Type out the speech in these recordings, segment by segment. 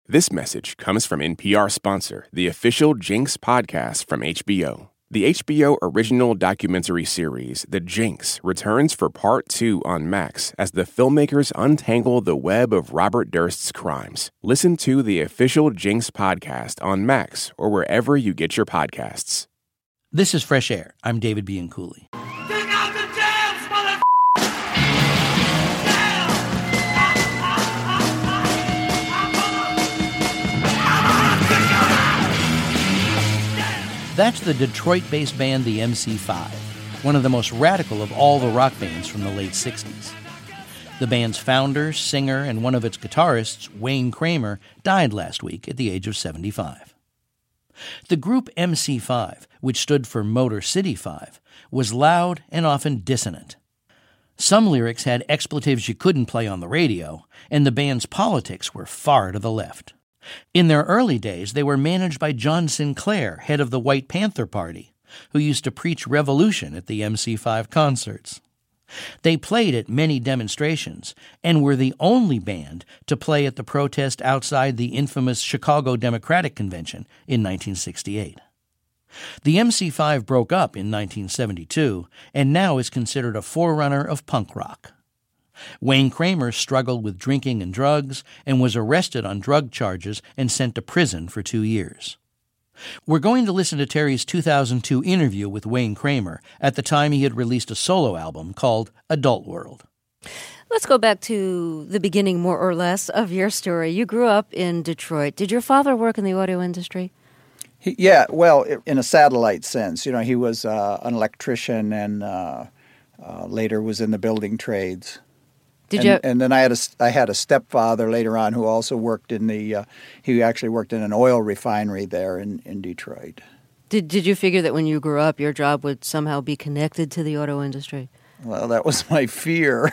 This message comes from NPR sponsor, the official Jinx podcast from HBO. The HBO original documentary series, The Jinx, returns for Part 2 on Max as the filmmakers untangle the web of Robert Durst's crimes. Listen to the official Jinx podcast on Max or wherever you get your podcasts. This is Fresh Air. I'm David Bianculli. Dig out the jams, mother... That's the Detroit-based band the MC5, one of the most radical of all the rock bands from the late 60s. The band's founder, singer, and one of its guitarists, Wayne Kramer, died last week at the age of 75. The group MC5, which stood for Motor City 5, was loud and often dissonant. Some lyrics had expletives you couldn't play on the radio, and the band's politics were far to the left. In their early days, they were managed by John Sinclair, head of the White Panther Party, who used to preach revolution at the MC5 concerts. They played at many demonstrations and were the only band to play at the protest outside the infamous Chicago Democratic Convention in 1968. The MC5 broke up in 1972 and now is considered a forerunner of punk rock. Wayne Kramer struggled with drinking and drugs and was arrested on drug charges and sent to prison for 2 years. We're going to listen to Terry's 2002 interview with Wayne Kramer at the time he had released a solo album called Adult World. Let's go back to the beginning, more or less, of your story. You grew up in Detroit. Did your father work in the audio industry? Yeah, well, in a satellite sense. You know, he was an electrician and later was in the building trades. And then I had a stepfather later on who also worked in he actually worked in an oil refinery there in Detroit. Did you figure that when you grew up, your job would somehow be connected to the auto industry? Well, that was my fear.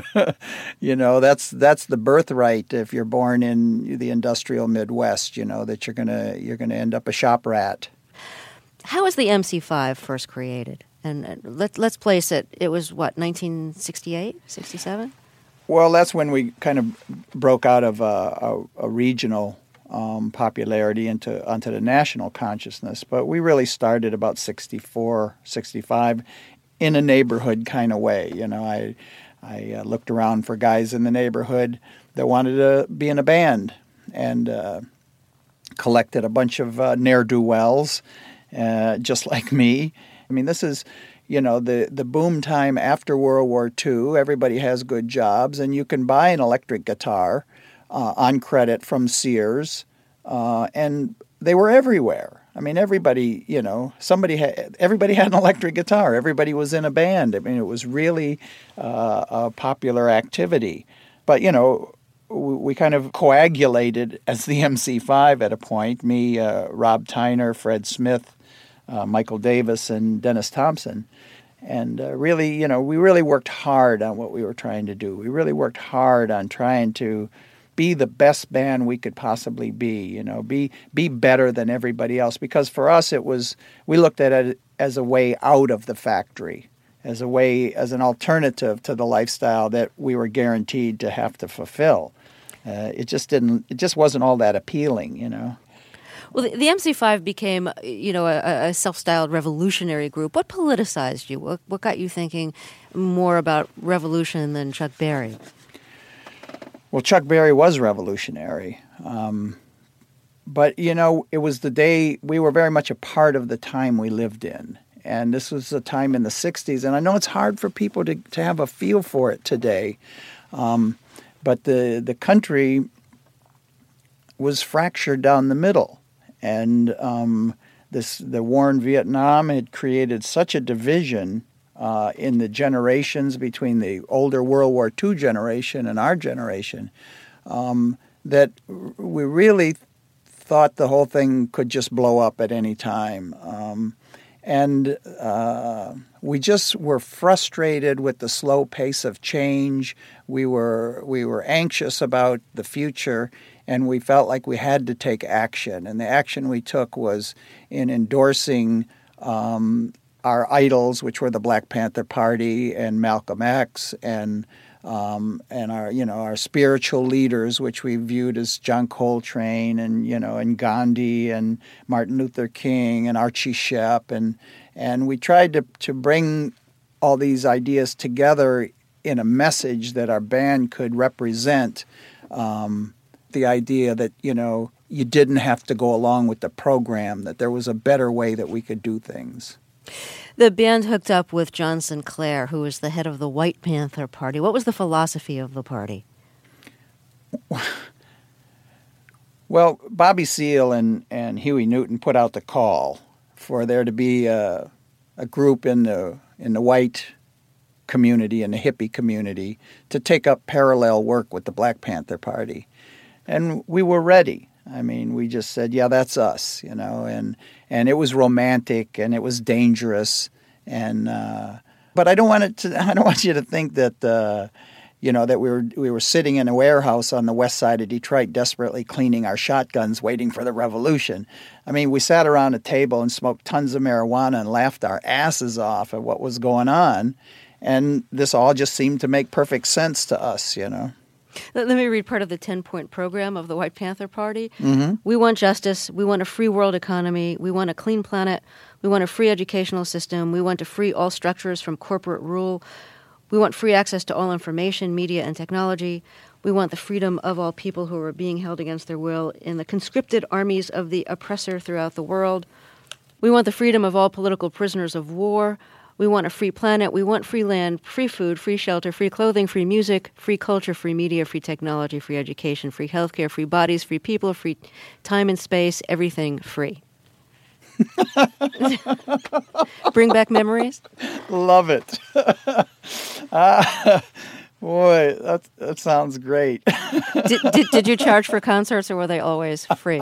You know, that's the birthright if you're born in the industrial Midwest. You know that you're gonna end up a shop rat. How was the MC5 first created? And let's place it. It was what, 1968, 67? Well, that's when we kind of broke out of a regional popularity onto the national consciousness. But we really started about 64, 65 in a neighborhood kind of way. You know, I looked around for guys in the neighborhood that wanted to be in a band and collected a bunch of ne'er-do-wells, just like me. I mean, this is... You know, the boom time after World War II, everybody has good jobs, and you can buy an electric guitar on credit from Sears, and they were everywhere. I mean, everybody, you know, everybody had an electric guitar. Everybody was in a band. I mean, it was really a popular activity. But, you know, we kind of coagulated as the MC5 at a point. Me, Rob Tyner, Fred Smith, Michael Davis, and Dennis Thompson. And really, you know, we really worked hard on what we were trying to do. We really worked hard on trying to be the best band we could possibly be, you know, be better than everybody else. Because for us, we looked at it as a way out of the factory, as an alternative to the lifestyle that we were guaranteed to have to fulfill. It just wasn't all that appealing, you know. Well, the MC5 became, you know, a self-styled revolutionary group. What politicized you? What got you thinking more about revolution than Chuck Berry? Well, Chuck Berry was revolutionary. But, you know, it was the day we were very much a part of the time we lived in. And this was a time in the 60s. And I know it's hard for people to have a feel for it today. But the country was fractured down the middle. And the war in Vietnam had created such a division in the generations between the older World War II generation and our generation that we really thought the whole thing could just blow up at any time. And we just were frustrated with the slow pace of change. We were anxious about the future, and we felt like we had to take action. And the action we took was in endorsing our idols, which were the Black Panther Party and Malcolm X, and and our spiritual leaders, which we viewed as John Coltrane and Gandhi and Martin Luther King and Archie Shepp, and we tried to bring all these ideas together in a message that our band could represent. The idea that you didn't have to go along with the program, that there was a better way that we could do things. The band hooked up with John Sinclair, who was the head of the White Panther Party. What was the philosophy of the party? Well, Bobby Seale and Huey Newton put out the call for there to be a group in the white community, in the hippie community, to take up parallel work with the Black Panther Party. And we were ready. I mean, we just said, yeah, that's us, and it was romantic and it was dangerous, but I don't want you to think that that we were sitting in a warehouse on the west side of Detroit, desperately cleaning our shotguns, waiting for the revolution. I mean, we sat around a table and smoked tons of marijuana and laughed our asses off at what was going on, and this all just seemed to make perfect sense to us, Let me read part of the 10-point program of the White Panther Party. Mm-hmm. We want justice. We want a free world economy. We want a clean planet. We want a free educational system. We want to free all structures from corporate rule. We want free access to all information, media, and technology. We want the freedom of all people who are being held against their will in the conscripted armies of the oppressor throughout the world. We want the freedom of all political prisoners of war. We want a free planet. We want free land, free food, free shelter, free clothing, free music, free culture, free media, free technology, free education, free healthcare, free bodies, free people, free time and space, everything free. Bring back memories? Love it. Boy, that sounds great. Did you charge for concerts, or were they always free?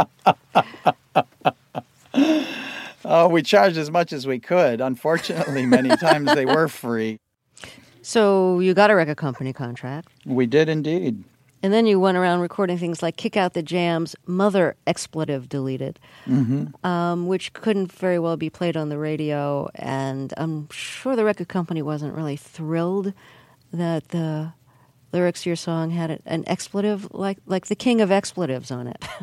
Oh, we charged as much as we could. Unfortunately, many times they were free. So you got a record company contract. We did indeed. And then you went around recording things like Kick Out the Jam's Mother Expletive Deleted, which couldn't very well be played on the radio. And I'm sure the record company wasn't really thrilled that the lyrics to your song had an expletive, like the king of expletives on it.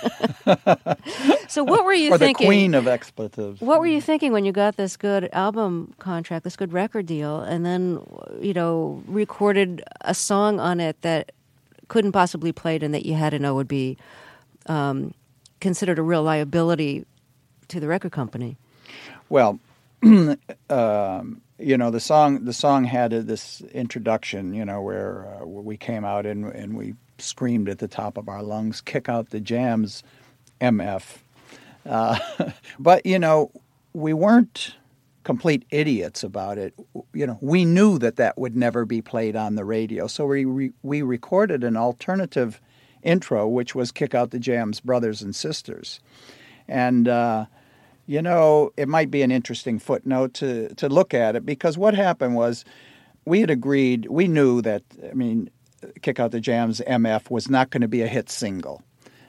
So what were you thinking? Or the queen of expletives. What were you thinking when you got this good album contract, this good record deal, and then, recorded a song on it that couldn't possibly be played and that you had to know would be considered a real liability to the record company? Well, the song had this introduction, where we came out and we screamed at the top of our lungs, "Kick out the jams, MF." But, we weren't complete idiots about it. We knew that would never be played on the radio. So we recorded an alternative intro, which was "Kick Out the Jams, Brothers and Sisters." And, it might be an interesting footnote to look at it, because what happened was we had agreed, we knew that, Kick Out the Jams, MF, was not going to be a hit single.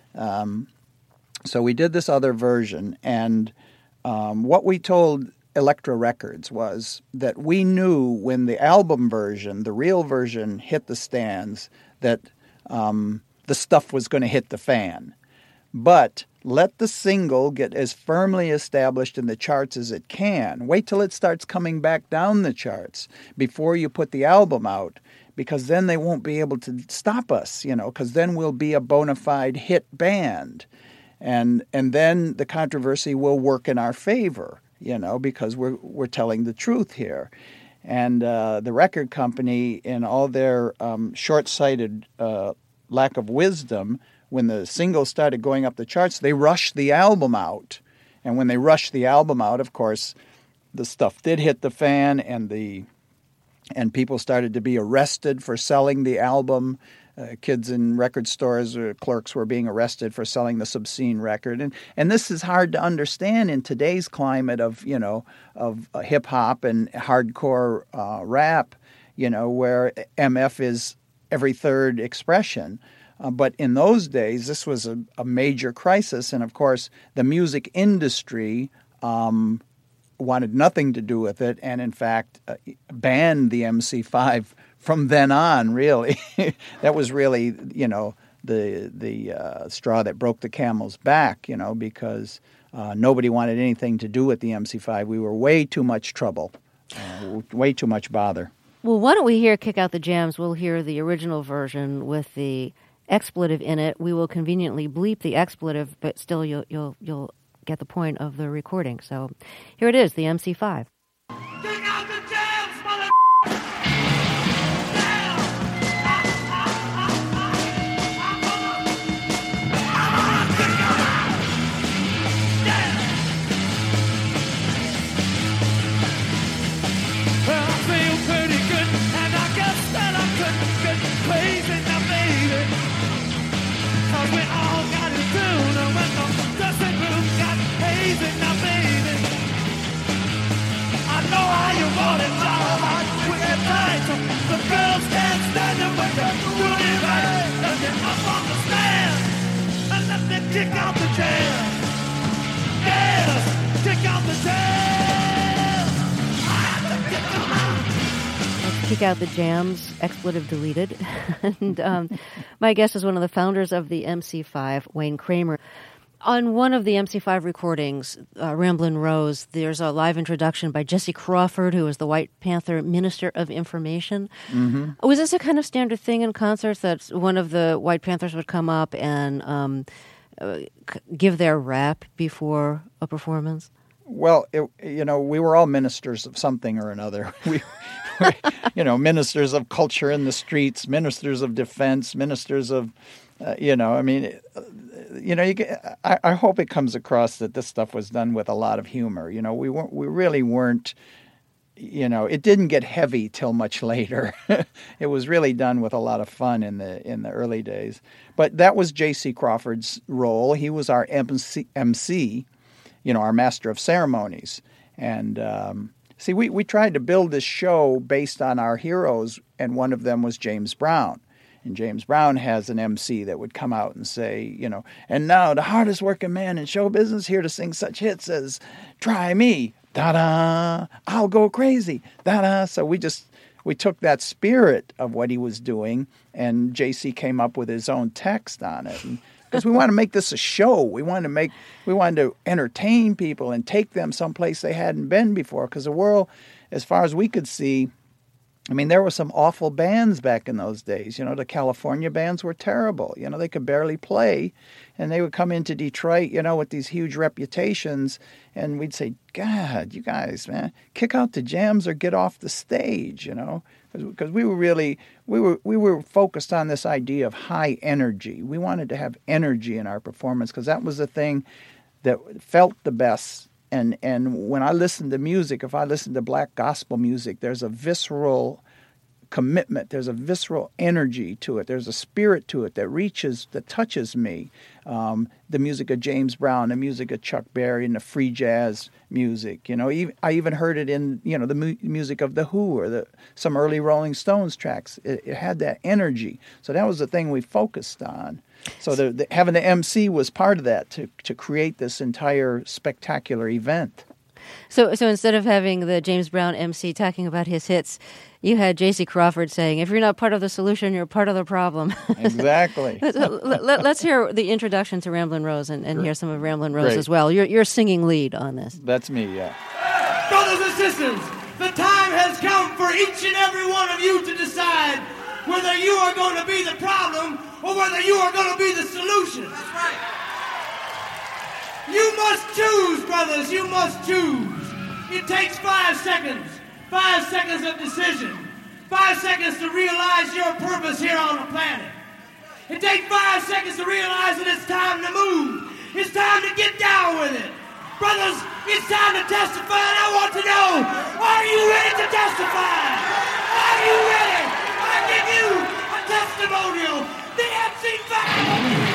So we did this other version, and what we told Elektra Records was that we knew when the album version, the real version, hit the stands, that the stuff was going to hit the fan. But let the single get as firmly established in the charts as it can. Wait till it starts coming back down the charts before you put the album out, because then they won't be able to stop us, because then we'll be a bona fide hit band. And then the controversy will work in our favor, because we're telling the truth here. And the record company, in all their short-sighted lack of wisdom, when the single started going up the charts, they rushed the album out. And when they rushed the album out, of course, the stuff did hit the fan, and people started to be arrested for selling the album. Kids in record stores or clerks were being arrested for selling the obscene record. And this is hard to understand in today's climate of hip-hop and hardcore rap, where MF is every third expression. But in those days, this was a major crisis. And, of course, the music industry wanted nothing to do with it and, in fact, banned the MC5 from then on, really, that was really, the straw that broke the camel's back, because nobody wanted anything to do with the MC5. We were way too much trouble, way too much bother. Well, why don't we hear Kick Out the Jams? We'll hear the original version with the expletive in it. We will conveniently bleep the expletive, but still you'll get the point of the recording. So here it is, the MC5. Kick out the jams, mother. Well, I feel pretty good, and I guess that I couldn't get crazy now, baby. 'Cause we all got it down, and when the dressing room got hazy now, baby. I know how you want it, John. We get night, the girls can't stand it when you're doing it right. Let me up on the stand, and let me kick out the jam. Yes, kick out the jam. Kick Out the Jams, expletive deleted. And my guest is one of the founders of the MC5, Wayne Kramer. On one of the MC5 recordings, Ramblin' Rose, there's a live introduction by Jesse Crawford, who was the White Panther Minister of Information. Mm-hmm. Was this a kind of standard thing in concerts that one of the White Panthers would come up and give their rap before a performance? Well, we were all ministers of something or another. We ministers of culture in the streets, ministers of defense, ministers of, I hope it comes across that this stuff was done with a lot of humor. We really weren't, it didn't get heavy till much later. It was really done with a lot of fun in the early days. But that was J.C. Crawford's role. He was our MC, our master of ceremonies. And we tried to build this show based on our heroes, and one of them was James Brown. And James Brown has an MC that would come out and say, and now the hardest working man in show business here to sing such hits as Try Me, da-da, I'll Go Crazy, da-da. So we took that spirit of what he was doing, and JC came up with his own text on it. Because we want to make this a show. We wanted to entertain people and take them someplace they hadn't been before. Because the world, as far as we could see, there were some awful bands back in those days. The California bands were terrible. They could barely play. And they would come into Detroit, with these huge reputations. And we'd say, God, you guys, man, kick out the jams or get off the stage, Because we were focused on this idea of high energy. We wanted to have energy in our performance because that was the thing that felt the best. And when I listen to music, if I listen to black gospel music, there's a visceral commitment. There's a visceral energy to it. There's a spirit to it that touches me. The music of James Brown, the music of Chuck Berry, and the free jazz music. I even heard it in the music of The Who or some early Rolling Stones tracks. It had that energy. So that was the thing we focused on. So having the MC was part of that to create this entire spectacular event. So instead of having the James Brown MC talking about his hits, you had J.C. Crawford saying, if you're not part of the solution, you're part of the problem. Exactly. Let's hear the introduction to Ramblin' Rose and hear some of Ramblin' Rose as well. You're singing lead on this. That's me, yeah. Brothers and sisters, the time has come for each and every one of you to decide whether you are going to be the problem or whether you are going to be the solution. That's right. You must choose, brothers. You must choose. It takes 5 seconds. 5 seconds of decision. 5 seconds to realize your purpose here on the planet. It takes 5 seconds to realize that it's time to move. It's time to get down with it. Brothers, it's time to testify, and I want to know, are you ready to testify? Are you ready? I give you a testimonial. The MC5.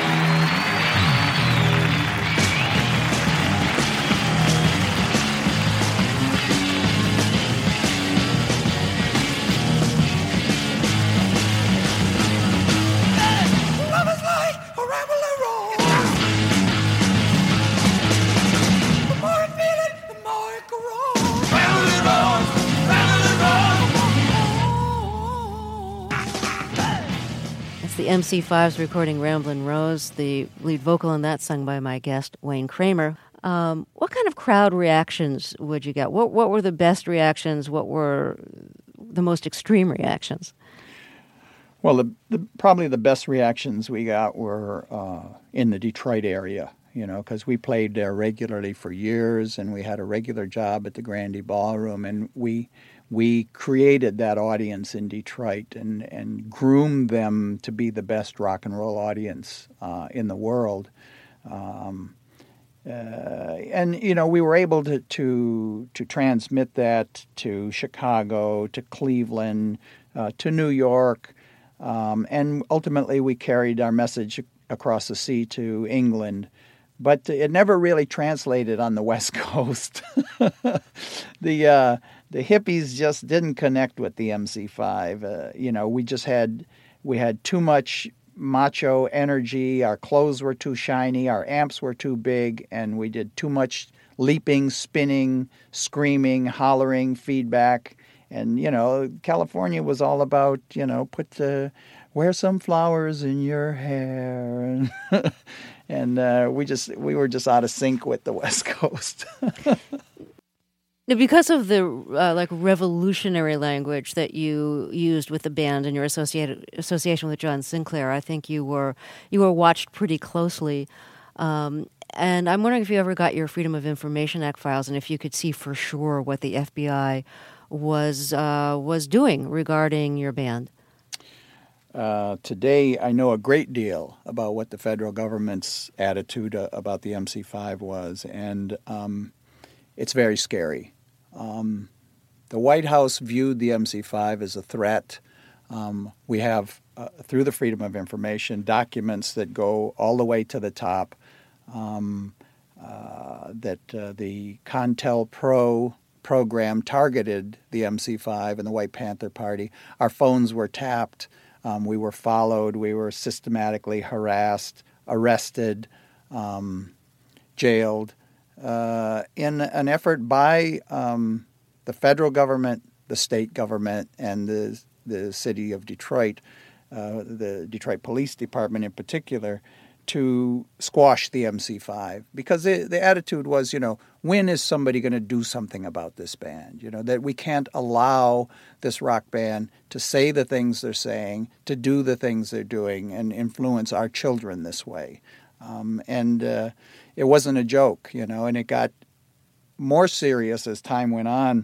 MC5's recording Ramblin' Rose, the lead vocal on that sung by my guest, Wayne Kramer. What kind of crowd reactions would you get? What were the best reactions? What were the most extreme reactions? Well, probably the best reactions we got were in the Detroit area, because we played there regularly for years, and we had a regular job at the Grandie Ballroom, and we created that audience in Detroit and groomed them to be the best rock and roll audience in the world. And we were able to transmit that to Chicago, to Cleveland, to New York, and ultimately we carried our message across the sea to England. But it never really translated on the West Coast. The hippies just didn't connect with the MC5. We had too much macho energy. Our clothes were too shiny. Our amps were too big, and we did too much leaping, spinning, screaming, hollering, feedback. And California was all about wear some flowers in your hair, and we were just out of sync with the West Coast. Because of the revolutionary language that you used with the band and your association with John Sinclair, I think you were watched pretty closely. And I'm wondering if you ever got your Freedom of Information Act files, and if you could see for sure what the FBI was doing regarding your band. Today, I know a great deal about what the federal government's attitude about the MC5 was, and it's very scary. The White House viewed the MC5 as a threat. We have, through the Freedom of Information, documents that go all the way to the top, that the CONTELPRO program targeted the MC5 and the White Panther Party. Our phones were tapped. We were followed. We were systematically harassed, arrested, jailed, in an effort by the federal government, the state government, and the city of Detroit, the Detroit Police Department in particular, to squash the MC5. Because the attitude was, when is somebody going to do something about this band? That we can't allow this rock band to say the things they're saying, to do the things they're doing, and influence our children this way. And it wasn't a joke, and it got more serious as time went on.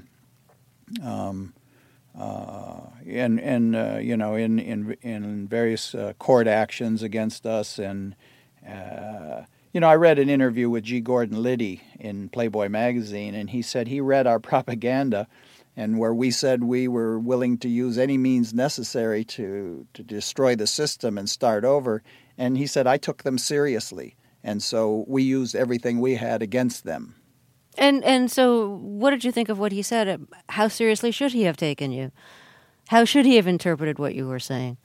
In various court actions against us, and I read an interview with G. Gordon Liddy in Playboy magazine, and he said he read our propaganda, and where we said we were willing to use any means necessary to destroy the system and start over, and he said I took them seriously, and so we used everything we had against them. And so what did you think of what he said? How seriously should he have taken you? How should he have interpreted what you were saying?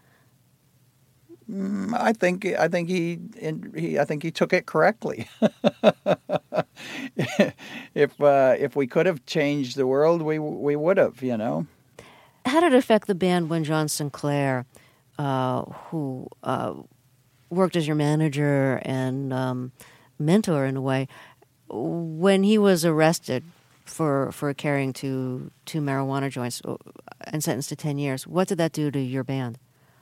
I think he took it correctly. If we could have changed the world, we would have, How did it affect the band when John Sinclair, who worked as your manager and mentor in a way, when he was arrested for carrying two marijuana joints and sentenced to 10 years, what did that do to your band?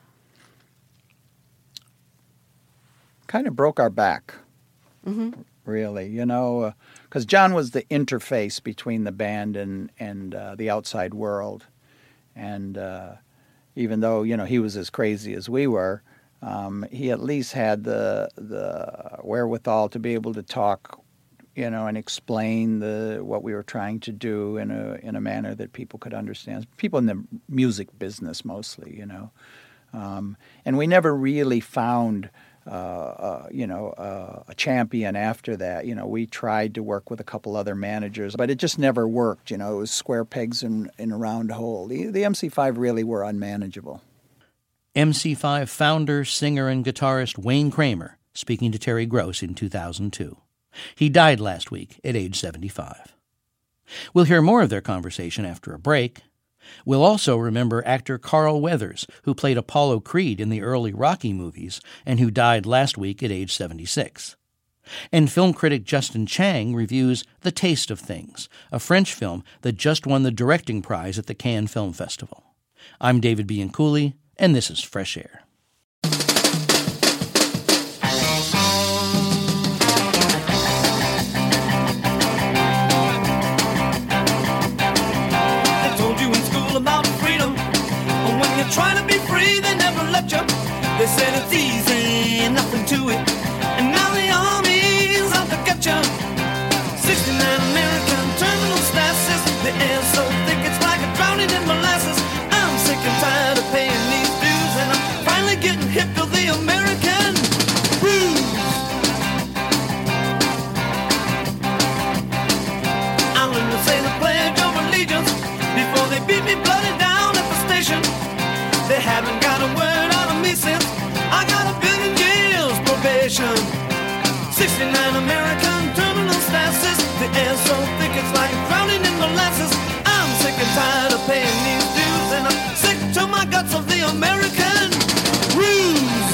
Kind of broke our back, really, because John was the interface between the band and the outside world. And even though, he was as crazy as we were, he at least had the wherewithal to be able to talk, and explain what we were trying to do in a manner that people could understand. People in the music business mostly, and we never really found a champion after that. We tried to work with a couple other managers, but it just never worked. It was square pegs in a round hole. The MC5 really were unmanageable. MC5 founder, singer, and guitarist Wayne Kramer speaking to Terry Gross in 2002. He died last week at age 75. We'll hear more of their conversation after a break. We'll also remember actor Carl Weathers, who played Apollo Creed in the early Rocky movies and who died last week at age 76. And film critic Justin Chang reviews The Taste of Things, a French film that just won the directing prize at the Cannes Film Festival. I'm David Bianculli, and this is Fresh Air. They told you in school about freedom, but when you're trying to be free, they never let you. They said it's easy, nothing to it, and now the army's out to get you. 69 American terminal stasis, the air's so thick it's like a drowning in molasses. I'm sick and tired of paying these dues, and I'm finally getting hip to the American blues. I learned to say the Pledge of Allegiance before they beat me bloody down at the station. They haven't got a word out of me since I got a billion years probation. 69 American terminal stasis, the air's so thick it's like drowning in molasses. I'm sick and tired of paying these dues, and I'm sick to my guts of the American blues.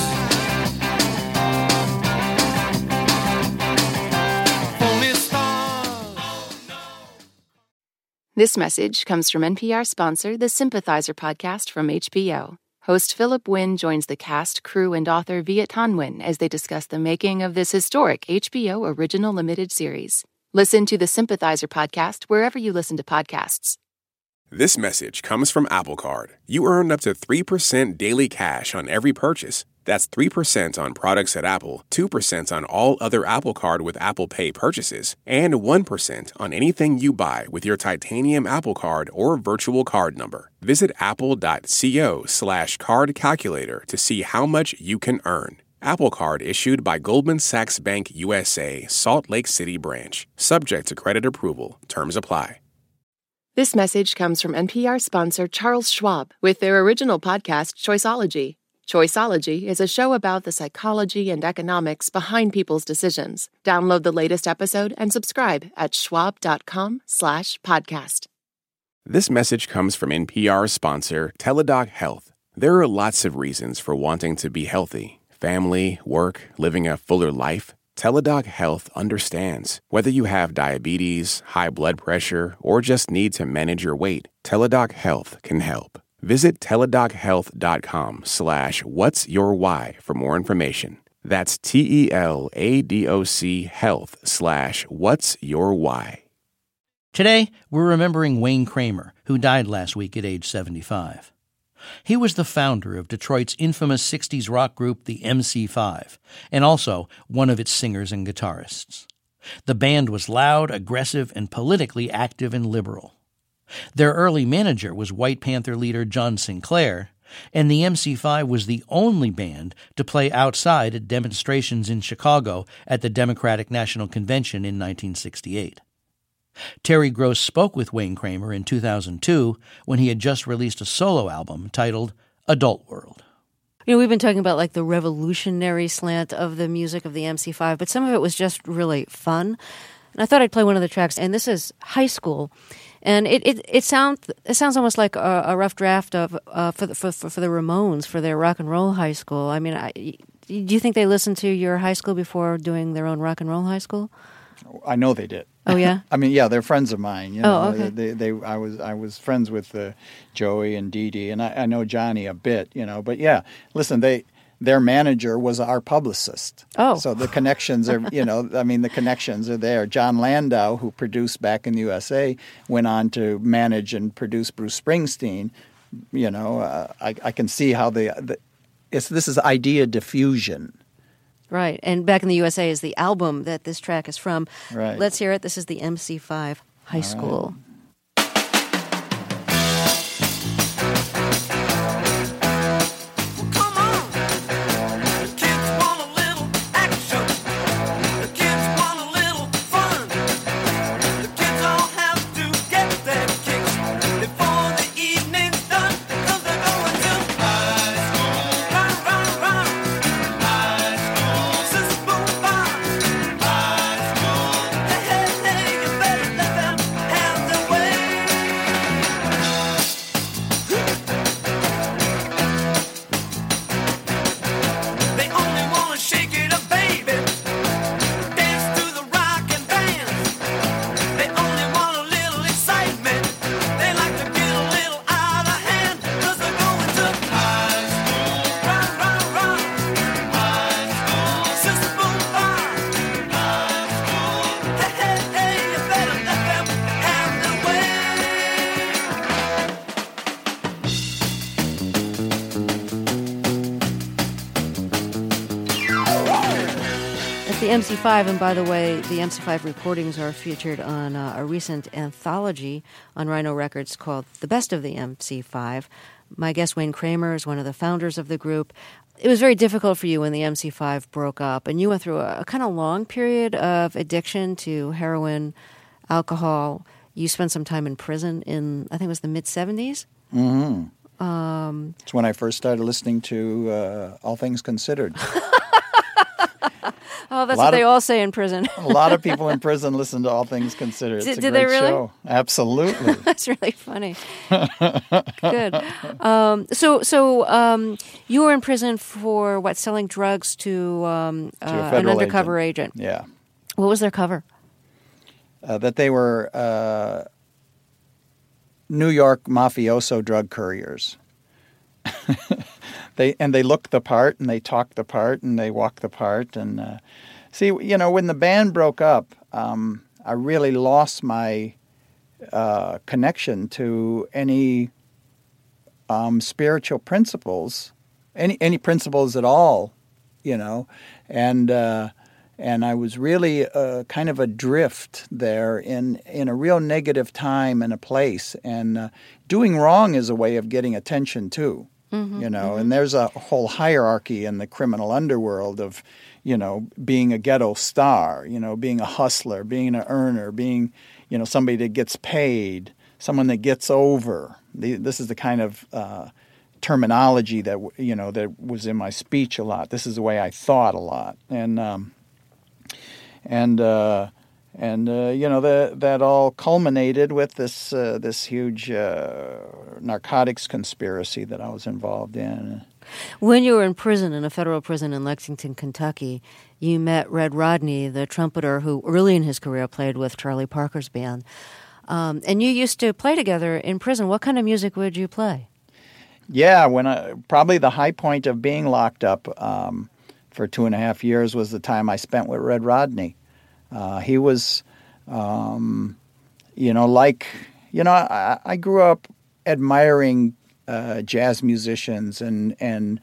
For me stars. This message comes from NPR sponsor, the Sympathizer podcast from HBO. Host Philip Wynn joins the cast, crew, and author Viet Thanh Nguyen as they discuss the making of this historic HBO original limited series. Listen to the Sympathizer podcast wherever you listen to podcasts. This message comes from Apple Card. You earn up to 3% daily cash on every purchase. That's 3% on products at Apple, 2% on all other Apple Card with Apple Pay purchases, and 1% on anything you buy with your titanium Apple Card or virtual card number. Visit apple.co/card calculator to see how much you can earn. Apple Card issued by Goldman Sachs Bank USA, Salt Lake City branch. Subject to credit approval. Terms apply. This message comes from NPR sponsor Charles Schwab with their original podcast, Choiceology. Choiceology is a show about the psychology and economics behind people's decisions. Download the latest episode and subscribe at schwab.com/podcast. This message comes from NPR sponsor Teladoc Health. There are lots of reasons for wanting to be healthy. Family, work, living a fuller life. Teladoc Health understands. Whether you have diabetes, high blood pressure, or just need to manage your weight, Teladoc Health can help. Visit teladochealth.com/whatsyourwhy for more information. That's TELADOC health/whatsyourwhy. Today, we're remembering Wayne Kramer, who died last week at age 75. He was the founder of Detroit's infamous 60s rock group, the MC5, and also one of its singers and guitarists. The band was loud, aggressive, and politically active and liberal. Their early manager was White Panther leader John Sinclair, and the MC5 was the only band to play outside at demonstrations in Chicago at the Democratic National Convention in 1968. Terry Gross spoke with Wayne Kramer in 2002 when he had just released a solo album titled Adult World. You know, we've been talking about like the revolutionary slant of the music of the MC5, but some of it was just really fun. And I thought I'd play one of the tracks, and this is High School. And it sounds almost like a rough draft of for the Ramones for their rock and roll high school. I mean, do you think they listened to your high school before doing their own rock and roll high school? I know they did. Oh yeah. I mean, yeah, they're friends of mine. You know, oh, okay. I was friends with Joey and Dee Dee, and I know Johnny a bit. You know, but yeah, listen, their manager was our publicist. Oh. So the connections are, the connections are there. John Landau, who produced Back in the USA, went on to manage and produce Bruce Springsteen. You know, I can see how this is idea diffusion. Right. And Back in the USA is the album that this track is from. Right. Let's hear it. This is the MC5 High School. Right. MC5, and by the way, the MC5 recordings are featured on a recent anthology on Rhino Records called The Best of the MC5. My guest, Wayne Kramer, is one of the founders of the group. It was very difficult for you when the MC5 broke up, and you went through a kind of long period of addiction to heroin, alcohol. You spent some time in prison in, I think it was the mid-'70s? Mm-hmm. It's when I first started listening to All Things Considered. Oh, that's what they all say in prison. A lot of people in prison listen to All Things Considered. It's a did great they really? show. Absolutely. That's really funny. Good. So you were in prison for what? Selling drugs to an undercover agent. Yeah. What was their cover? That they were New York mafioso drug couriers. They look the part, and they talk the part, and they walk the part. And see, when the band broke up, I really lost my connection to any spiritual principles, any principles at all, and I was really kind of adrift there in a real negative time and a place. And doing wrong is a way of getting attention too. And there's a whole hierarchy in the criminal underworld of, being a ghetto star, being a hustler, being an earner, being, somebody that gets paid, someone that gets over. This is the kind of terminology that, that was in my speech a lot. This is the way I thought a lot. That all culminated with this huge narcotics conspiracy that I was involved in. When you were in prison, in a federal prison in Lexington, Kentucky, you met Red Rodney, the trumpeter who early in his career played with Charlie Parker's band. And you used to play together in prison. What kind of music would you play? Yeah, probably the high point of being locked up for 2.5 years was the time I spent with Red Rodney. He was, I grew up admiring jazz musicians and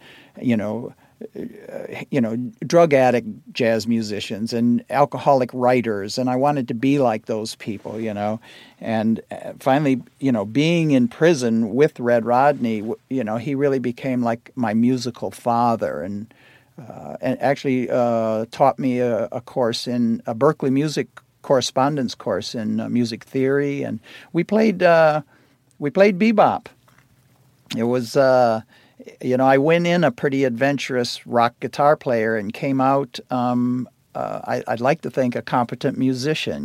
drug addict jazz musicians and alcoholic writers, and I wanted to be like those people, And finally, being in prison with Red Rodney, he really became like my musical father, and actually taught me a course in a Berkeley music correspondence course in music theory, and we played bebop. It was I went in a pretty adventurous rock guitar player and came out I'd like to think a competent musician.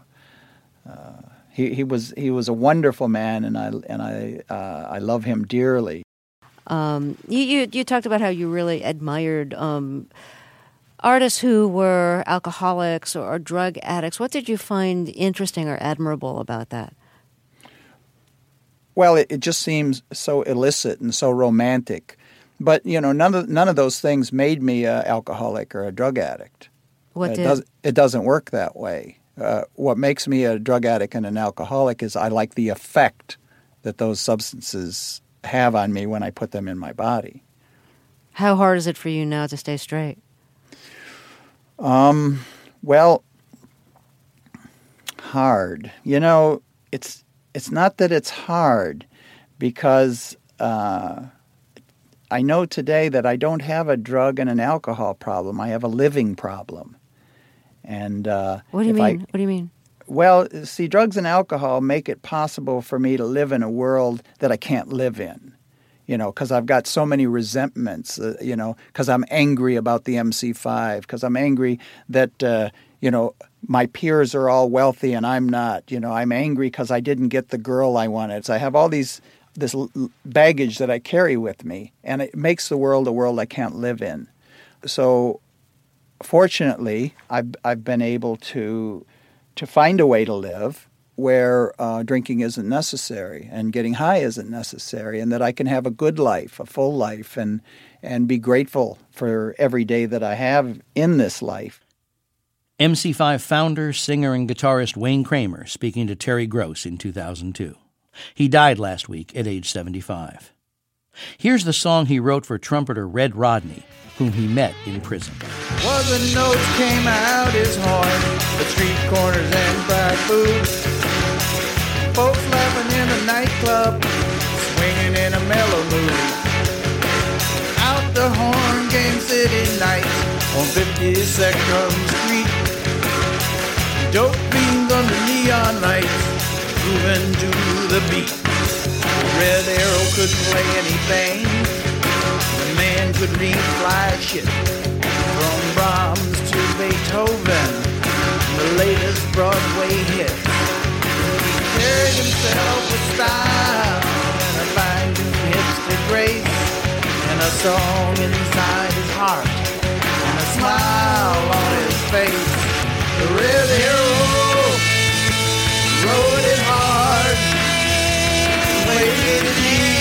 He was a wonderful man, and I love him dearly. You talked about how you really admired artists who were alcoholics or drug addicts. What did you find interesting or admirable about that? Well, it just seems so illicit and so romantic. But, none of those things made me an alcoholic or a drug addict. What did? It doesn't work that way. What makes me a drug addict and an alcoholic is I like the effect that those substances have on me when I put them in my body. How hard is it for you now to stay straight? Well, hard. It's not that it's hard, because I know today that I don't have a drug and an alcohol problem. I have a living problem. And what do you mean? What do you mean? Well, see, drugs and alcohol make it possible for me to live in a world that I can't live in, because I've got so many resentments, because I'm angry about the MC5, because I'm angry that, my peers are all wealthy and I'm not. I'm angry because I didn't get the girl I wanted. So I have all this baggage that I carry with me, and it makes the world a world I can't live in. So fortunately, I've been able to find a way to live where drinking isn't necessary and getting high isn't necessary, and that I can have a good life, a full life, and be grateful for every day that I have in this life. MC5 founder, singer, and guitarist Wayne Kramer speaking to Terry Gross in 2002. He died last week at age 75. Here's the song he wrote for trumpeter Red Rodney, whom he met in prison. Well, the notes came out his horn, the street corners and back booths. Folks laughing in a nightclub, swinging in a mellow mood. Out the horn game city nights on 52nd Street. Dope fiends under neon lights, moving to the beat. Red Arrow could play anything. The man could read fly shit from Brahms to Beethoven, the latest Broadway hits. He carried himself with style and a fine new hipster grace, and a song inside his heart and a smile on his face. The Red Arrow rode it hard, waited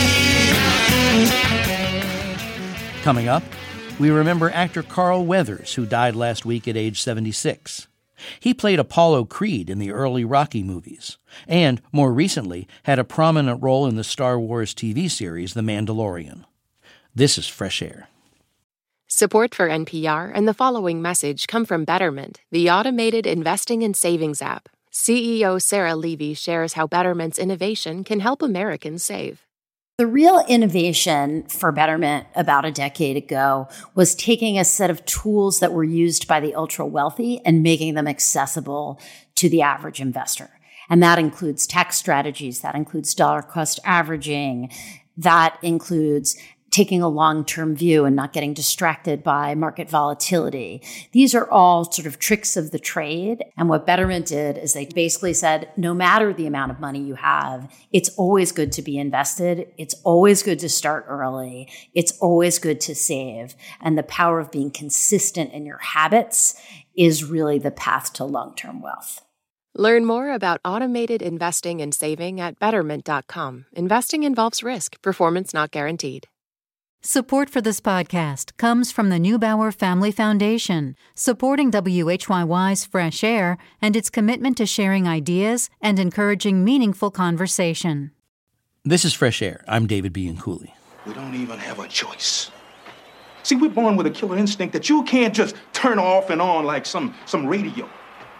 Coming up, we remember actor Carl Weathers, who died last week at age 76. He played Apollo Creed in the early Rocky movies, and, more recently, had a prominent role in the Star Wars TV series The Mandalorian. This is Fresh Air. Support for NPR and the following message come from Betterment, the automated investing and savings app. CEO Sarah Levy shares how Betterment's innovation can help Americans save. The real innovation for Betterment about a decade ago was taking a set of tools that were used by the ultra-wealthy and making them accessible to the average investor. And that includes tax strategies, that includes dollar cost averaging, that includes taking a long-term view and not getting distracted by market volatility. These are all sort of tricks of the trade. And what Betterment did is they basically said, no matter the amount of money you have, it's always good to be invested. It's always good to start early. It's always good to save. And the power of being consistent in your habits is really the path to long-term wealth. Learn more about automated investing and saving at Betterment.com. Investing involves risk. Performance not guaranteed. Support for this podcast comes from the Neubauer Family Foundation, supporting WHYY's Fresh Air and its commitment to sharing ideas and encouraging meaningful conversation. This is Fresh Air. I'm David Bianculli. We don't even have a choice. See, we're born with a killer instinct that you can't just turn off and on like some radio.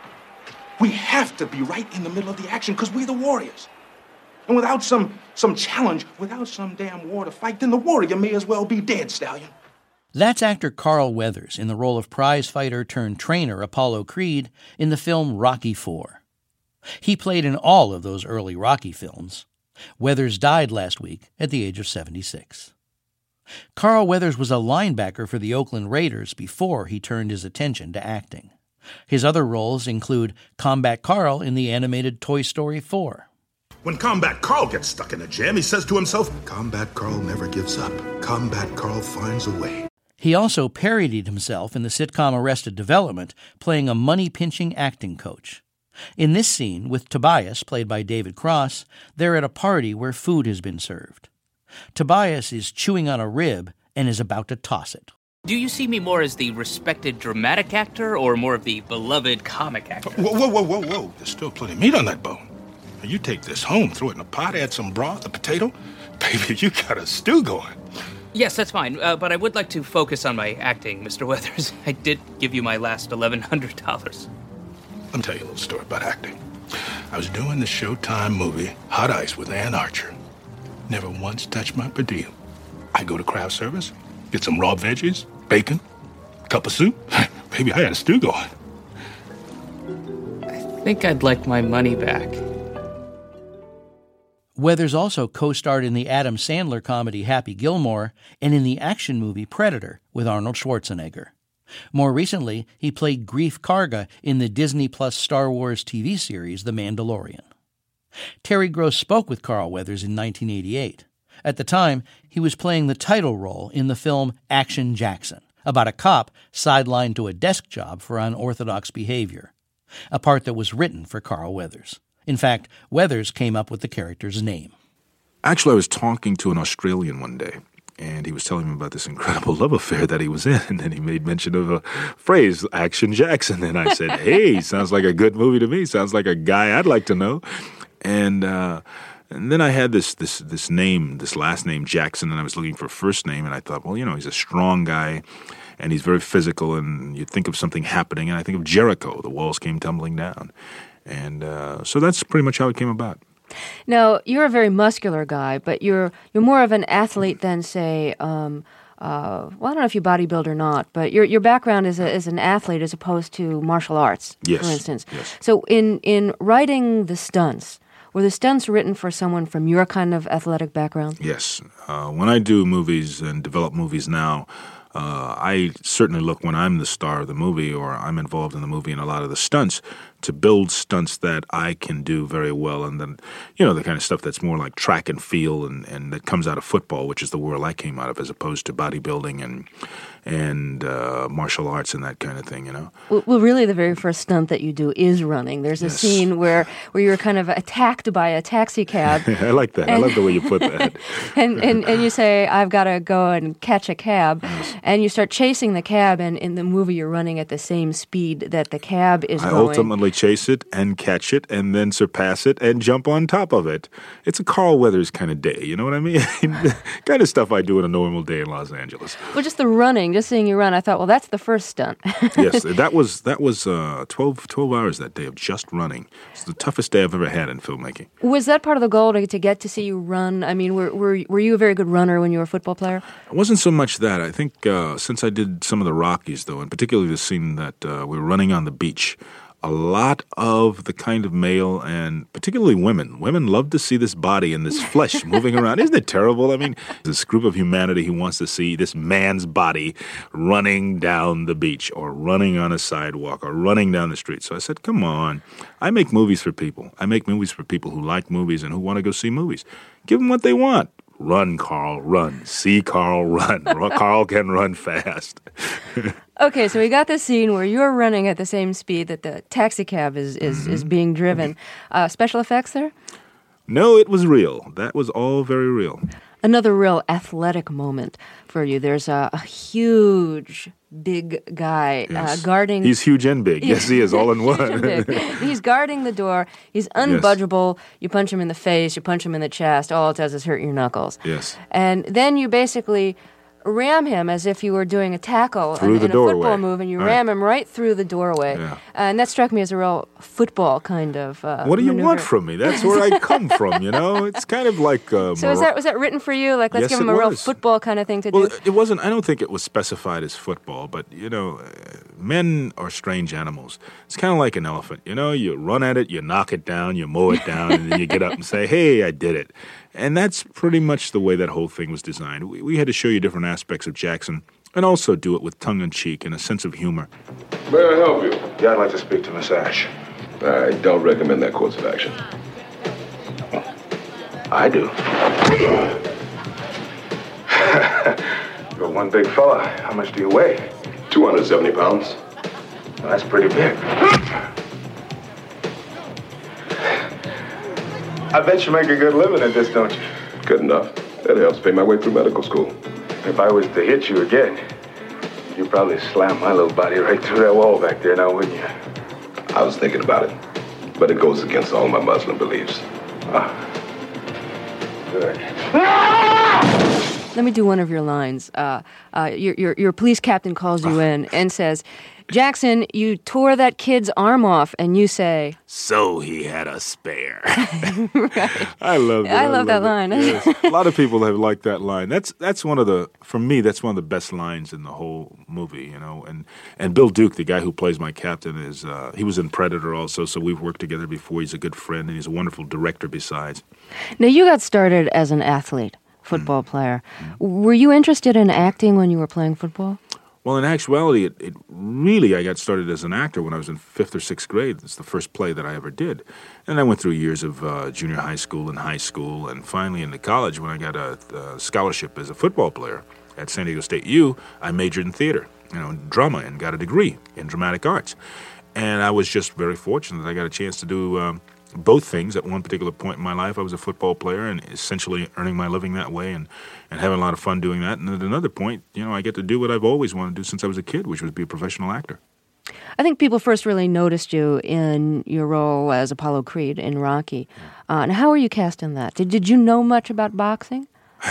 We have to be right in the middle of the action because we're the warriors. And without some challenge, without some damn war to fight, then the warrior may as well be dead, Stallion. That's actor Carl Weathers in the role of prize fighter turned trainer Apollo Creed in the film Rocky IV. He played in all of those early Rocky films. Weathers died last week at the age of 76. Carl Weathers was a linebacker for the Oakland Raiders before he turned his attention to acting. His other roles include Combat Carl in the animated Toy Story 4. When Combat Carl gets stuck in a jam, he says to himself, Combat Carl never gives up. Combat Carl finds a way. He also parodied himself in the sitcom Arrested Development, playing a money-pinching acting coach. In this scene, with Tobias, played by David Cross, they're at a party where food has been served. Tobias is chewing on a rib and is about to toss it. Do you see me more as the respected dramatic actor or more of the beloved comic actor? Whoa. There's still plenty of meat on that bone. Now you take this home, throw it in a pot, add some broth, a potato. Baby, you got a stew going. Yes, that's fine, but I would like to focus on my acting, Mr. Weathers. I did give you my last $1,100. Let me tell you a little story about acting. I was doing the Showtime movie, Hot Ice with Ann Archer. Never once touched my per diem. I go to craft service, get some raw veggies, bacon, cup of soup. Baby, I had a stew going. I think I'd like my money back. Weathers also co-starred in the Adam Sandler comedy Happy Gilmore and in the action movie Predator with Arnold Schwarzenegger. More recently, he played Greef Karga in the Disney Plus Star Wars TV series The Mandalorian. Terry Gross spoke with Carl Weathers in 1988. At the time, he was playing the title role in the film Action Jackson, about a cop sidelined to a desk job for unorthodox behavior, a part that was written for Carl Weathers. In fact, Weathers came up with the character's name. Actually, I was talking to an Australian one day, and he was telling me about this incredible love affair that he was in, and then he made mention of a phrase, Action Jackson, and I said, hey, sounds like a good movie to me, sounds like a guy I'd like to know. And And then I had this last name Jackson, and I was looking for a first name, and I thought, well, he's a strong guy, and he's very physical, and you think of something happening, and I think of Jericho. The walls came tumbling down. And so that's pretty much how it came about. Now, you're a very muscular guy, but you're more of an athlete than, say, well, I don't know if you bodybuild or not, but your background is an athlete as opposed to martial arts, yes, for instance. Yes. So in writing the stunts, were the stunts written for someone from your kind of athletic background? Yes. When I do movies and develop movies now, I certainly look when I'm the star of the movie or I'm involved in the movie in a lot of the stunts to build stunts that I can do very well. And then, the kind of stuff that's more like track and field and that comes out of football, which is the world I came out of, as opposed to bodybuilding and martial arts and that kind of thing, Well, really the very first stunt that you do is running. There's a scene where you're kind of attacked by a taxi cab. I like that. I love the way you put that. and you say, I've got to go and catch a cab. Yes. And you start chasing the cab, and in the movie you're running at the same speed that the cab is going. I ultimately chase it and catch it and then surpass it and jump on top of it. It's a Carl Weathers kind of day, you know what I mean? Kind of stuff I do in a normal day in Los Angeles. Well, just the running, just seeing you run, I thought, well, that's the first stunt. Yes, that was 12 hours that day of just running. It's the toughest day I've ever had in filmmaking. Was that part of the goal to get to see you run? I mean, were you a very good runner when you were a football player? It wasn't so much that. I think since I did some of the Rockies, though, and particularly the scene that we were running on the beach, a lot of the kind of male and particularly women love to see this body and this flesh moving around. Isn't it terrible? I mean, this group of humanity who wants to see this man's body running down the beach or running on a sidewalk or running down the street. So I said, come on. I make movies for people. I make movies for people who like movies and who want to go see movies. Give them what they want. Run, Carl, run. See Carl run. Carl can run fast. Okay, so we got this scene where you're running at the same speed that the taxi cab is being driven. Special effects there? No, it was real. That was all very real. Another real athletic moment for you. There's a huge, big guy guarding... He's huge and big. Yes, he is, all in one. He's guarding the door. He's unbudgeable. Yes. You punch him in the face. You punch him in the chest. All it does is hurt your knuckles. Yes. And then you basically ram him as if you were doing a tackle in a football move, and you ram him right through the doorway. Yeah. And that struck me as a real football kind of What do you want from me? That's where I come from, It's kind of like... So was that written for you? Like, let's give him a real football kind of thing to do? Well, it wasn't... I don't think it was specified as football, but, men are strange animals. It's kind of like an elephant, You run at it, you knock it down, you mow it down, and then you get up and say, hey, I did it. And that's pretty much the way that whole thing was designed. We had to show you different aspects of Jackson and also do it with tongue-in-cheek and a sense of humor. May I help you? Yeah, I'd like to speak to Miss Ash. I don't recommend that course of action. I do. You're one big fella. How much do you weigh? 270 pounds. Well, that's pretty big. I bet you make a good living at this, don't you? Good enough. That helps pay my way through medical school. If I was to hit you again, you'd probably slam my little body right through that wall back there now, wouldn't you? I was thinking about it, but it goes against all my Muslim beliefs. Good. Let me do one of your lines. Your police captain calls you in and says, Jackson, you tore that kid's arm off, and you say... So he had a spare. Right. I love that. I love that line. Yes. A lot of people have liked that line. That's one of the, for me, that's one of the best lines in the whole movie, And Bill Duke, the guy who plays my captain, he was in Predator also, so we've worked together before. He's a good friend, and he's a wonderful director besides. Now, you got started as an athlete, football player. Were you interested in acting when you were playing football? Well, in actuality, it really, I got started as an actor when I was in 5th or 6th grade. It's the first play that I ever did. And I went through years of junior high school and high school, and finally into college when I got a scholarship as a football player at San Diego State U, I majored in theater, drama, and got a degree in dramatic arts. And I was just very fortunate that I got a chance to do both things at one particular point in my life. I was a football player and essentially earning my living that way and having a lot of fun doing that. And at another point, I get to do what I've always wanted to do since I was a kid, which was be a professional actor. I think people first really noticed you in your role as Apollo Creed in Rocky. And how were you cast in that? Did you know much about boxing?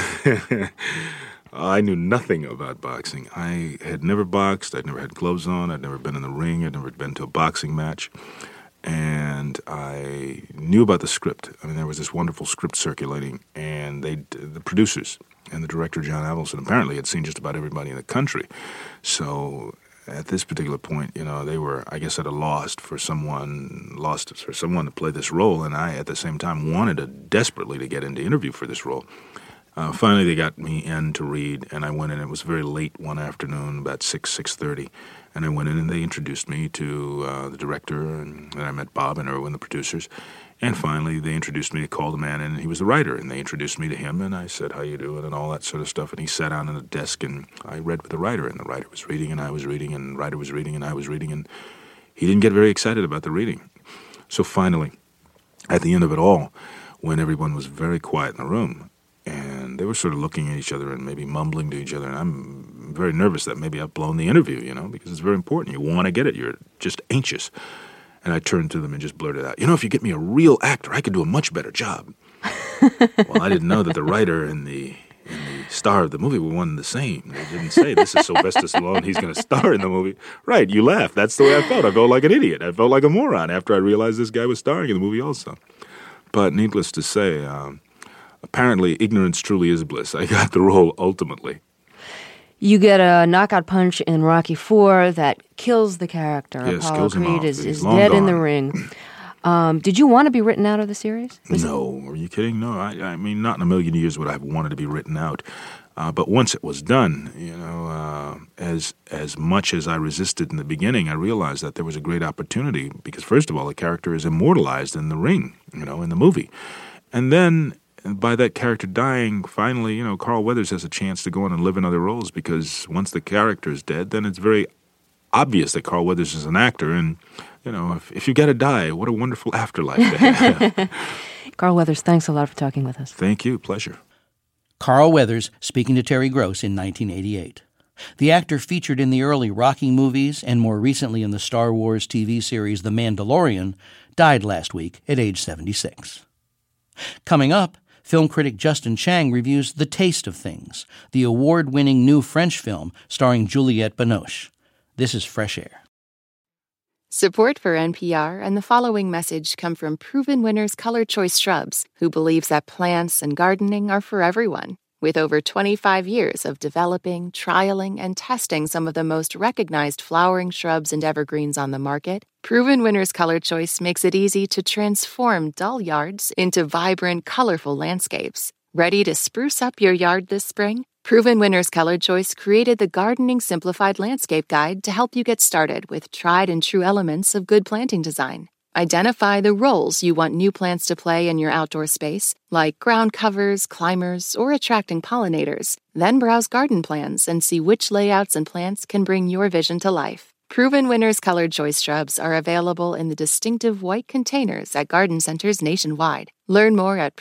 I knew nothing about boxing. I had never boxed. I'd never had gloves on. I'd never been in the ring. I'd never been to a boxing match. And I knew about the script. I mean, there was this wonderful script circulating, and the producers and the director, John Avildsen, apparently had seen just about everybody in the country. So at this particular point, they were, I guess, at a loss for someone to play this role, and I, at the same time, wanted desperately to get in to interview for this role. Finally, they got me in to read, and I went in. It was very late one afternoon, about 6:30, and I went in, and they introduced me to the director, and then I met Bob and Irwin, the producers. And finally, they introduced me to call the man in, and he was the writer, and they introduced me to him, and I said, how you doing, and all that sort of stuff. And he sat down at a desk, and I read with the writer, and the writer was reading, and I was reading, and the writer was reading, and I was reading, and he didn't get very excited about the reading. So finally, at the end of it all, when everyone was very quiet in the room, and they were sort of looking at each other and maybe mumbling to each other, and I'm very nervous that maybe I've blown the interview, because it's very important. You want to get it. You're just anxious. And I turned to them and just blurted out, if you get me a real actor, I could do a much better job. Well, I didn't know that the writer and the star of the movie were one and the same. They didn't say, this is Sylvester Stallone, he's going to star in the movie. Right, you laugh. That's the way I felt. I felt like an idiot. I felt like a moron after I realized this guy was starring in the movie also. But needless to say, apparently ignorance truly is bliss. I got the role ultimately. You get a knockout punch in Rocky IV that kills the character. Yes, Apollo kills him Creed off. is He's dead long in the gone. ring. Did you want to be written out of the series? No, are you kidding? No, I mean, not in a million years would I have wanted to be written out. But once it was done, as much as I resisted in the beginning, I realized that there was a great opportunity because, first of all, the character is immortalized in the ring, in the movie. And then by that character dying, finally, Carl Weathers has a chance to go on and live in other roles because once the character is dead, then it's very obvious that Carl Weathers is an actor. And, if you got to die, what a wonderful afterlife to have. Carl Weathers, thanks a lot for talking with us. Thank you. Pleasure. Carl Weathers speaking to Terry Gross in 1988. The actor featured in the early Rocky movies and more recently in the Star Wars TV series The Mandalorian died last week at age 76. Coming up, film critic Justin Chang reviews The Taste of Things, the award-winning new French film starring Juliette Binoche. This is Fresh Air. Support for NPR and the following message come from Proven Winners Color Choice Shrubs, who believes that plants and gardening are for everyone. With over 25 years of developing, trialing, and testing some of the most recognized flowering shrubs and evergreens on the market, Proven Winners Color Choice makes it easy to transform dull yards into vibrant, colorful landscapes. Ready to spruce up your yard this spring? Proven Winners Color Choice created the Gardening Simplified Landscape Guide to help you get started with tried and true elements of good planting design. Identify the roles you want new plants to play in your outdoor space, like ground covers, climbers, or attracting pollinators. Then browse garden plans and see which layouts and plants can bring your vision to life. Proven Winners Colored Choice Shrubs are available in the distinctive white containers at garden centers nationwide. Learn more at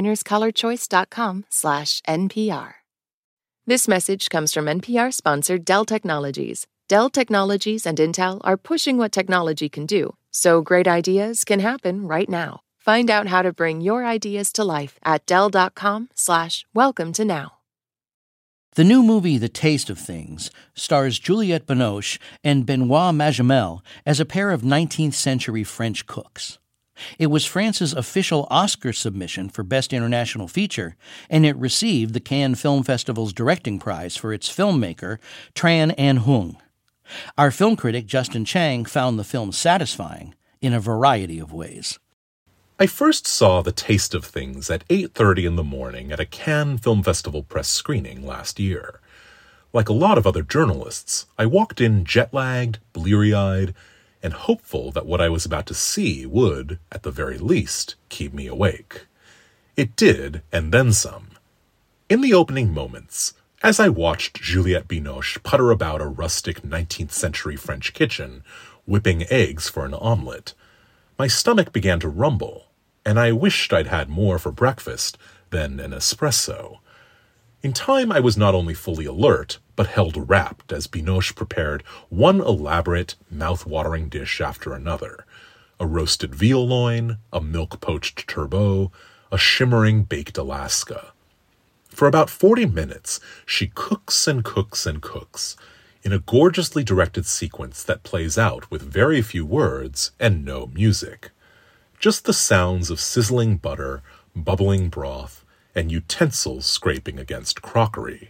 provenwinnerscolorchoice.com/NPR. This message comes from NPR-sponsored Dell Technologies. Dell Technologies and Intel are pushing what technology can do, so great ideas can happen right now. Find out how to bring your ideas to life at Dell.com/welcome to now. The new movie The Taste of Things stars Juliette Binoche and Benoît Magimel as a pair of 19th century French cooks. It was France's official Oscar submission for Best International Feature, and it received the Cannes Film Festival's directing prize for its filmmaker, Tran Anh Hung. Our film critic Justin Chang found the film satisfying in a variety of ways. I first saw The Taste of Things at 8:30 in the morning at a Cannes Film Festival press screening last year. Like a lot of other journalists, I walked in jet-lagged, bleary-eyed, and hopeful that what I was about to see would, at the very least, keep me awake. It did, and then some. In the opening moments, as I watched Juliette Binoche putter about a rustic 19th century French kitchen, whipping eggs for an omelet, my stomach began to rumble, and I wished I'd had more for breakfast than an espresso. In time, I was not only fully alert, but held rapt as Binoche prepared one elaborate, mouth-watering dish after another. A roasted veal loin, a milk-poached turbot, a shimmering baked Alaska. For about 40 minutes, she cooks and cooks and cooks, in a gorgeously directed sequence that plays out with very few words and no music. Just the sounds of sizzling butter, bubbling broth, and utensils scraping against crockery.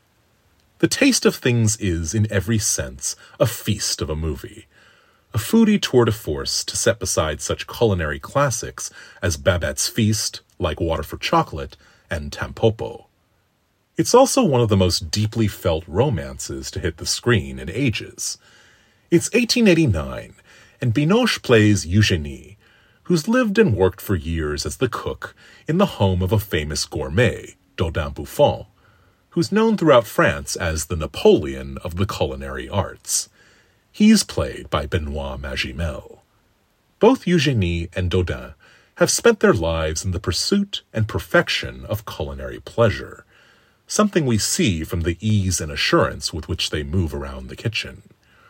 The Taste of Things is, in every sense, a feast of a movie. A foodie tour de force to set beside such culinary classics as Babette's Feast, Like Water for Chocolate, and Tampopo. It's also one of the most deeply felt romances to hit the screen in ages. It's 1889, and Binoche plays Eugénie, who's lived and worked for years as the cook in the home of a famous gourmet, Dodin Buffon, who's known throughout France as the Napoleon of the culinary arts. He's played by Benoît Magimel. Both Eugénie and Dodin have spent their lives in the pursuit and perfection of culinary pleasure, something we see from the ease and assurance with which they move around the kitchen.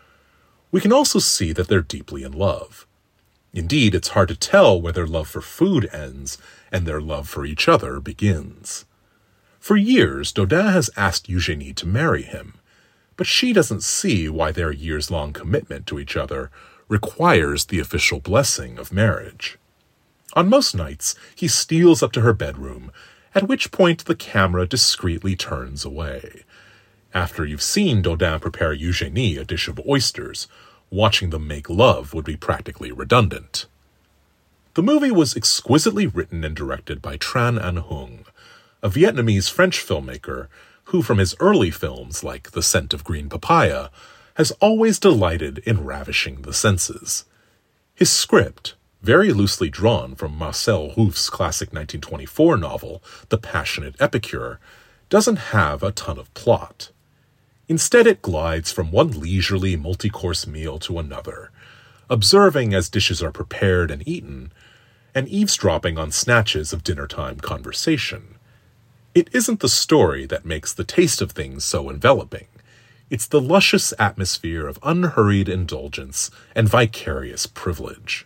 We can also see that they're deeply in love. Indeed, it's hard to tell where their love for food ends and their love for each other begins. For years, Dodin has asked Eugénie to marry him, but she doesn't see why their years-long commitment to each other requires the official blessing of marriage. On most nights, he steals up to her bedroom, at which point the camera discreetly turns away. After you've seen Dodin prepare Eugénie a dish of oysters, watching them make love would be practically redundant. The movie was exquisitely written and directed by Tran Anh Hung, a Vietnamese-French filmmaker who, from his early films like The Scent of Green Papaya, has always delighted in ravishing the senses. His script, very loosely drawn from Marcel Rouffe's classic 1924 novel, The Passionate Epicure, doesn't have a ton of plot. Instead, it glides from one leisurely multi-course meal to another, observing as dishes are prepared and eaten, and eavesdropping on snatches of dinner-time conversation. It isn't the story that makes The Taste of Things so enveloping. It's the luscious atmosphere of unhurried indulgence and vicarious privilege.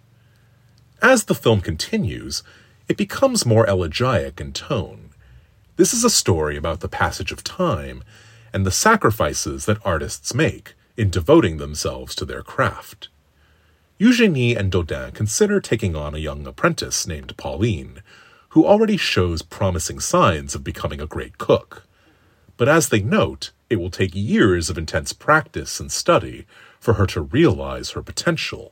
As the film continues, it becomes more elegiac in tone. This is a story about the passage of time and the sacrifices that artists make in devoting themselves to their craft. Eugénie and Dodin consider taking on a young apprentice named Pauline, who already shows promising signs of becoming a great cook. But as they note, it will take years of intense practice and study for her to realize her potential.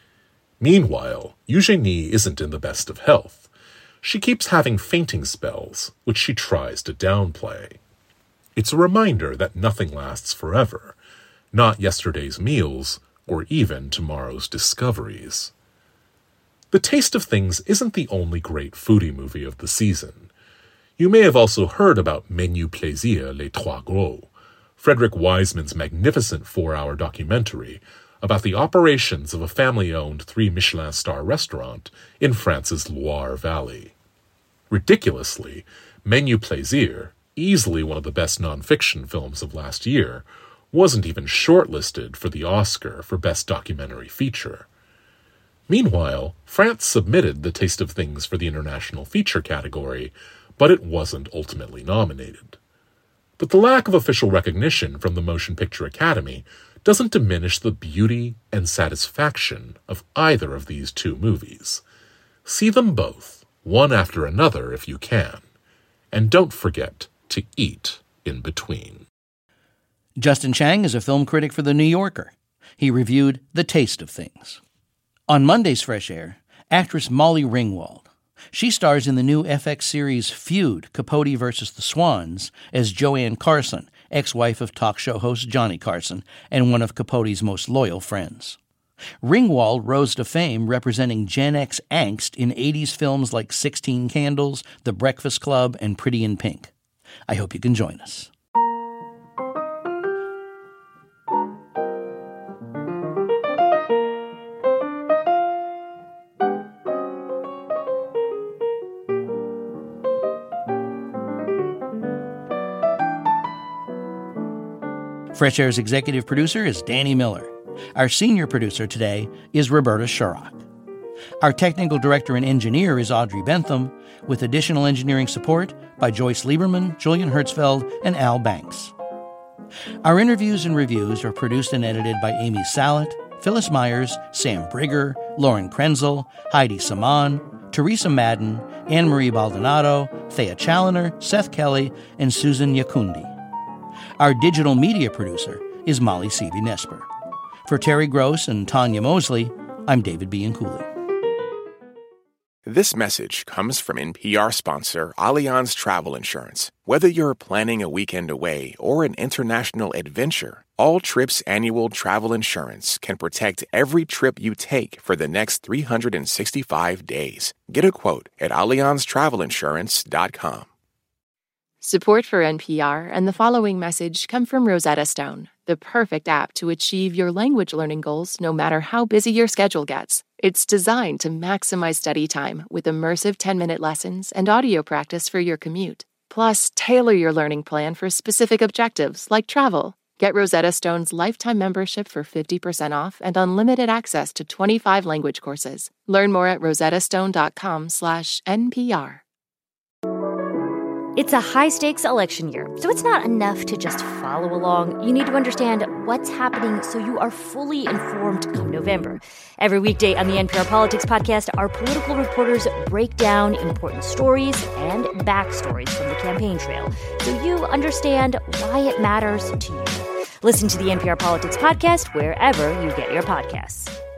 Meanwhile, Eugénie isn't in the best of health. She keeps having fainting spells, which she tries to downplay. It's a reminder that nothing lasts forever, not yesterday's meals or even tomorrow's discoveries. The Taste of Things isn't the only great foodie movie of the season. You may have also heard about Menu Plaisir Les Trois Gros, Frederick Wiseman's magnificent 4-hour documentary about the operations of a family-owned 3 Michelin star restaurant in France's Loire Valley. Ridiculously, Menu Plaisir, easily one of the best non-fiction films of last year, wasn't even shortlisted for the Oscar for Best Documentary Feature. Meanwhile, France submitted The Taste of Things for the International Feature category, but it wasn't ultimately nominated. But the lack of official recognition from the Motion Picture Academy doesn't diminish the beauty and satisfaction of either of these two movies. See them both, one after another if you can, and don't forget to eat in between. Justin Chang is a film critic for The New Yorker. He reviewed The Taste of Things. On Monday's Fresh Air, actress Molly Ringwald. She stars in the new FX series Feud, Capote vs. the Swans, as Joanne Carson, ex-wife of talk show host Johnny Carson and one of Capote's most loyal friends. Ringwald rose to fame representing Gen X angst in 80s films like 16 Candles, The Breakfast Club, and Pretty in Pink. I hope you can join us. Fresh Air's executive producer is Danny Miller. Our senior producer today is Roberta Shurrock. Our technical director and engineer is Audrey Bentham, with additional engineering support by Joyce Lieberman, Julian Hertzfeld, and Al Banks. Our interviews and reviews are produced and edited by Amy Salet, Phyllis Myers, Sam Brigger, Lauren Krenzel, Heidi Saman, Teresa Madden, Anne-Marie Baldonado, Thea Challoner, Seth Kelly, and Susan Yakundi. Our digital media producer is Molly Seavey-Nesper. For Terry Gross and Tanya Mosley, I'm David Bianculli. This message comes from NPR sponsor Allianz Travel Insurance. Whether you're planning a weekend away or an international adventure, All Trips annual travel insurance can protect every trip you take for the next 365 days. Get a quote at AllianzTravelInsurance.com. Support for NPR and the following message come from Rosetta Stone, the perfect app to achieve your language learning goals no matter how busy your schedule gets. It's designed to maximize study time with immersive 10-minute lessons and audio practice for your commute. Plus, tailor your learning plan for specific objectives like travel. Get Rosetta Stone's lifetime membership for 50% off and unlimited access to 25 language courses. Learn more at rosettastone.com/NPR. It's a high-stakes election year, so it's not enough to just follow along. You need to understand what's happening so you are fully informed come November. Every weekday on the NPR Politics Podcast, our political reporters break down important stories and backstories from the campaign trail so you understand why it matters to you. Listen to the NPR Politics Podcast wherever you get your podcasts.